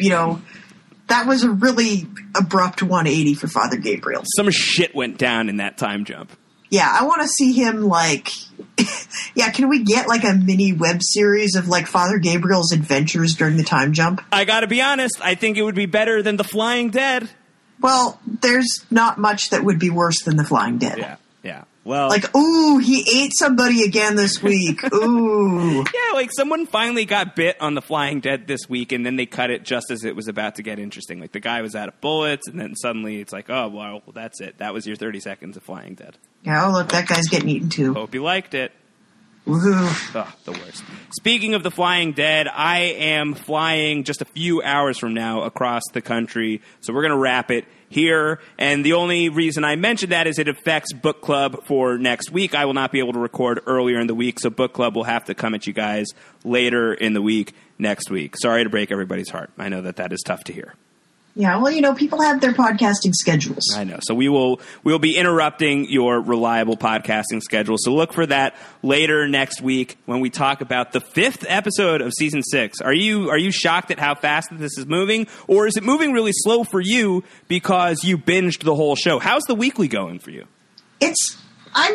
that was a really abrupt 180 for Father Gabriel. Some shit went down in that time jump. Yeah, I want to see him, like... can we get, like, a mini web series of, like, Father Gabriel's adventures during the time jump? I gotta be honest, I think it would be better than The Flying Dead. Well, there's not much that would be worse than The Flying Dead. Yeah. Well, like, ooh, he ate somebody again this week. Ooh. Yeah, like someone finally got bit on The Flying Dead this week, and then they cut it just as it was about to get interesting. Like the guy was out of bullets, and then suddenly it's like, oh, well, that's it. That was your 30 seconds of Flying Dead. Yeah, look, that guy's getting eaten too. Hope you liked it. Woohoo. Oh, the worst. Speaking of The Flying Dead, I am flying just a few hours from now across the country, so we're going to wrap it here. And the only reason I mentioned that is it affects Book Club for next week. I will not be able to record earlier in the week, so Book Club will have to come at you guys later in the week next week. Sorry to break everybody's heart. I know that is tough to hear. Yeah, well, people have their podcasting schedules. I know. So we will be interrupting your reliable podcasting schedule. So look for that later next week when we talk about the 5th episode of season 6. Are you shocked at how fast this is moving, or is it moving really slow for you because you binged the whole show? How's the weekly going for you? I'm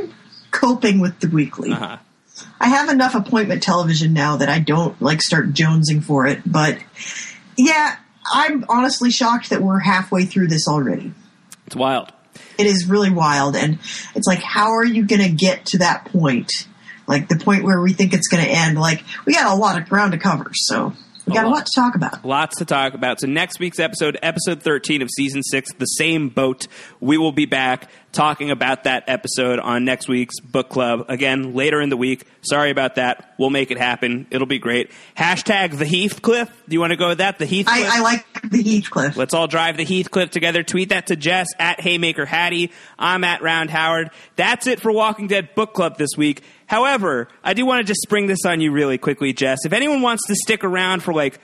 coping with the weekly. Uh-huh. I have enough appointment television now that I don't like start jonesing for it. But yeah, I'm honestly shocked that we're halfway through this already. It's wild. It is really wild. And it's like, how are you going to get to that point? Like the point where we think it's going to end. Like, we got a lot of ground to cover. So we got a lot to talk about. Lots to talk about. So next week's episode 13 of Season 6, The Same Boat. We will be back talking about that episode on next week's book club. Again, later in the week. Sorry about that. We'll make it happen. It'll be great. Hashtag the Heathcliff. Do you want to go with that? The Heathcliff? I like the Heathcliff. Let's all drive the Heathcliff together. Tweet that to Jess at Haymaker Hattie. I'm at Round Howard. That's it for Walking Dead Book Club this week. However, I do want to just spring this on you really quickly, Jess. If anyone wants to stick around for like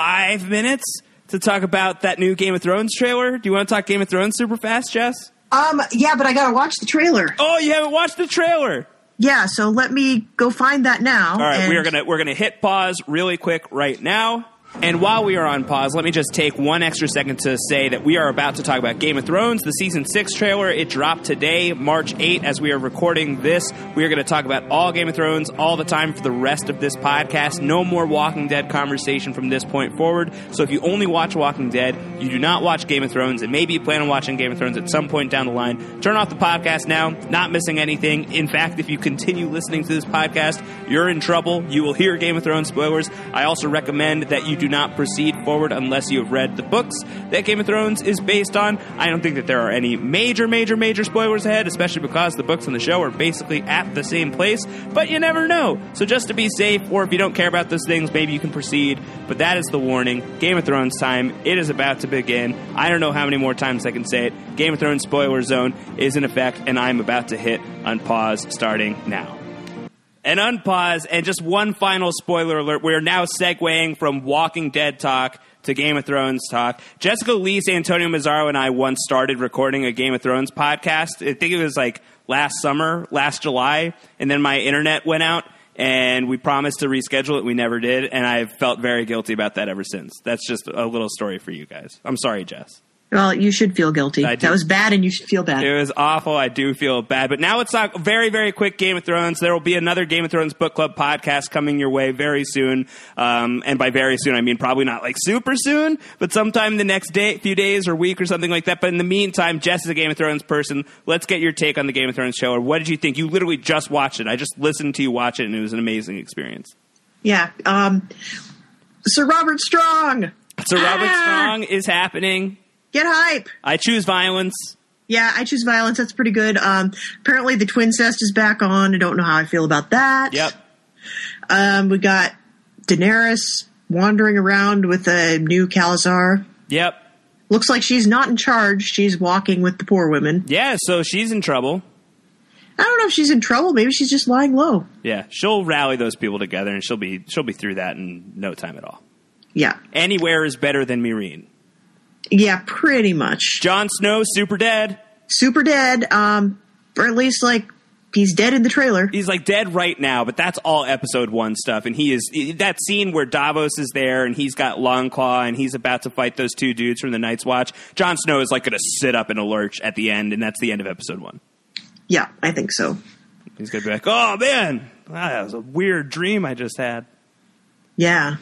5 minutes to talk about that new Game of Thrones trailer, do you want to talk Game of Thrones super fast, Jess? Yeah, but I gotta watch the trailer. Oh, you haven't watched the trailer? Yeah, so let me go find that now. All right, we're gonna hit pause really quick right now. And while we are on pause, let me just take one extra second to say that we are about to talk about Game of Thrones, the Season 6 trailer. It dropped today, March 8, as we are recording this. We are going to talk about all Game of Thrones all the time for the rest of this podcast. No more Walking Dead conversation from this point forward. So if you only watch Walking Dead, you do not watch Game of Thrones, and maybe you plan on watching Game of Thrones at some point down the line, turn off the podcast now, not missing anything. In fact, if you continue listening to this podcast, you're in trouble. You will hear Game of Thrones spoilers. I also recommend that you do not proceed forward unless you have read the books that Game of Thrones is based on. I don't think that there are any major spoilers ahead, especially because the books and the show are basically at the same place, but you never know. So just to be safe, or if you don't care about those things, maybe you can proceed, but that is the warning. Game of Thrones time. It is about to begin. I don't know how many more times I can say it. Game of Thrones spoiler zone is in effect, and I'm about to hit unpause starting now. And unpause, and just one final spoiler alert. We are now segueing from Walking Dead talk to Game of Thrones talk. Jessica Lees, Antonio Mazzaro, and I once started recording a Game of Thrones podcast. I think it was like last July, and then my internet went out, and we promised to reschedule it. We never did, and I've felt very guilty about that ever since. That's just a little story for you guys. I'm sorry, Jess. Well, you should feel guilty. That was bad, and you should feel bad. It was awful. I do feel bad. But now let's talk very, very quick Game of Thrones. There will be another Game of Thrones Book Club podcast coming your way very soon. And by very soon, I mean probably not like super soon, but sometime the next few days or week or something like that. But in the meantime, Jess is a Game of Thrones person. Let's get your take on the Game of Thrones show. Or what did you think? You literally just watched it. I just listened to you watch it, and it was an amazing experience. Yeah. Sir Robert Strong. Sir Robert Strong is happening. Get hype. I choose violence. Yeah, I choose violence. That's pretty good. Apparently the Twincest is back on. I don't know how I feel about that. Yep. We got Daenerys wandering around with a new Khalasar. Yep. Looks like she's not in charge. She's walking with the poor women. Yeah, so she's in trouble. I don't know if she's in trouble. Maybe she's just lying low. Yeah, she'll rally those people together, and she'll be through that in no time at all. Yeah. Anywhere is better than Meereen. Yeah, pretty much. Jon Snow, super dead. Super dead, or at least, like, he's dead in the trailer. He's, like, dead right now, but that's all episode 1 stuff. And that scene where Davos is there, and he's got Longclaw, and he's about to fight those 2 dudes from the Night's Watch. Jon Snow is, like, going to sit up in a lurch at the end, and that's the end of episode 1. Yeah, I think so. He's going to be like, oh, man, that was a weird dream I just had. Yeah.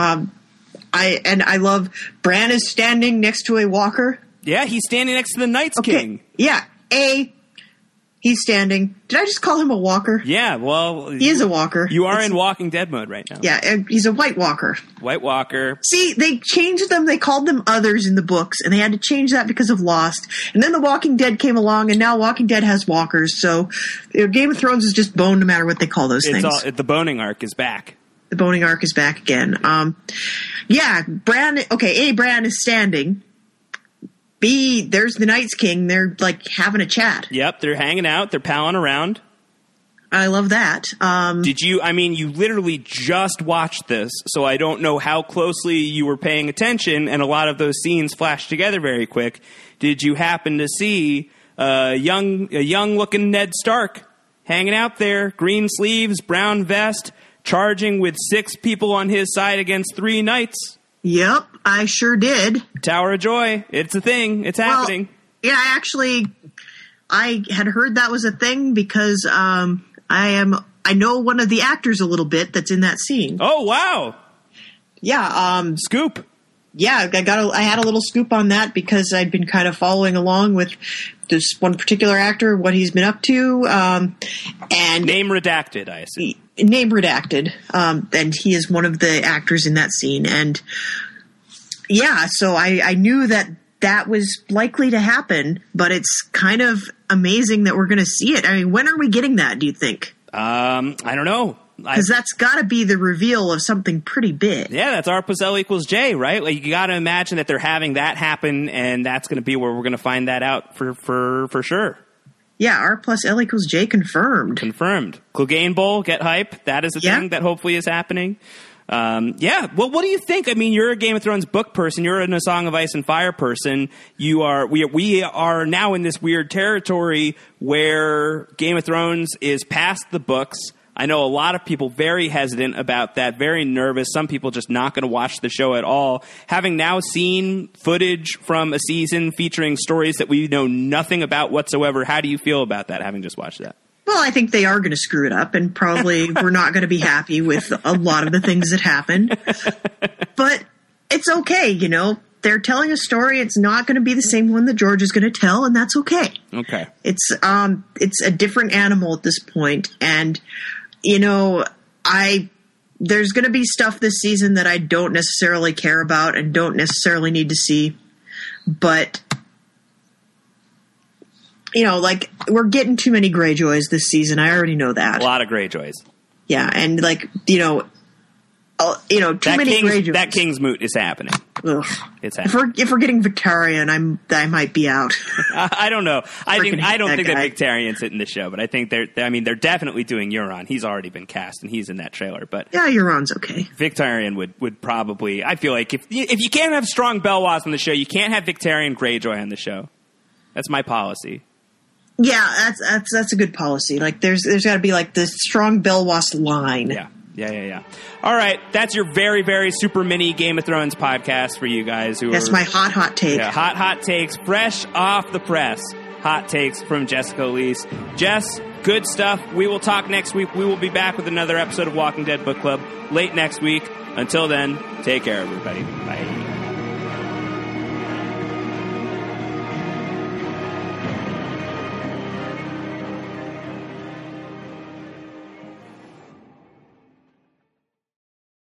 I love Bran is standing next to a walker. Yeah, he's standing next to the Night's King. Yeah, he's standing. Did I just call him a walker? Yeah, well... He is a walker. You are in Walking Dead mode right now. Yeah, he's a White Walker. White Walker. See, they changed them. They called them others in the books, and they had to change that because of Lost. And then The Walking Dead came along, and now Walking Dead has walkers. So Game of Thrones is just bone no matter what they call those things. The boning arc is back. The boning arc is back again. Yeah, Bran is standing. B, there's the Night's King. They're, like, having a chat. Yep, they're hanging out. They're palling around. I love that. You literally just watched this, so I don't know how closely you were paying attention, and a lot of those scenes flashed together very quick. Did you happen to see a young-looking Ned Stark hanging out there, green sleeves, brown vest, charging with 6 people on his side against 3 knights? Yep, I sure did. Tower of Joy. It's a thing. It's happening. Yeah, I actually I had heard that was a thing because I know one of the actors a little bit that's in that scene. Oh, wow. Yeah. Scoop. Yeah, I had a little scoop on that because I'd been kind of following along with this one particular actor, what he's been up to, and name redacted, I assume. Name redacted, and he is one of the actors in that scene, and yeah, so I knew that was likely to happen, but it's kind of amazing that we're going to see it. I mean, when are we getting that? Do you think? I don't know. Because that's got to be the reveal of something pretty big. Yeah, that's R plus L equals J, right? Like, you got to imagine that they're having that happen, and that's going to be where we're going to find that out for sure. Yeah, R plus L equals J confirmed. Confirmed. Clegane Bowl, get hype. That is a thing that hopefully is happening. Yeah. Well, what do you think? I mean, you're a Game of Thrones book person. You're a Song of Ice and Fire person. We are now in this weird territory where Game of Thrones is past the books. I know a lot of people very hesitant about that, very nervous. Some people just not going to watch the show at all. Having now seen footage from a season featuring stories that we know nothing about whatsoever, how do you feel about that, having just watched that? Well, I think they are going to screw it up, and probably we're not going to be happy with a lot of the things that happen. But it's okay, you know. They're telling a story. It's not going to be the same one that George is going to tell, and that's okay. Okay. It's a different animal at this point, and you know, there's going to be stuff this season that I don't necessarily care about and don't necessarily need to see, but you know, like, we're getting too many Greyjoys this season. I already know that. A lot of Greyjoys. Yeah, and like, too many Greyjoys. That King's Moot is happening. Ugh. It's happening. If we're getting Victarion, I might be out. I don't know. I don't think guy. that Victarion's hitting the show, but I think they're definitely doing Euron. He's already been cast and he's in that trailer. But yeah, Euron's okay. Victarion would probably. I feel like if you can't have strong Belwas on the show, you can't have Victarion Greyjoy on the show. That's my policy. Yeah, that's a good policy. Like, there's got to be like this strong Belwas line. Yeah. All right, that's your very, very super mini Game of Thrones podcast for you guys who That's my hot take. Yeah, hot takes, fresh off the press. Hot takes from Jessica Elise. Jess, good stuff. We will talk next week. We will be back with another episode of Walking Dead Book Club late next week. Until then, take care, everybody. Bye.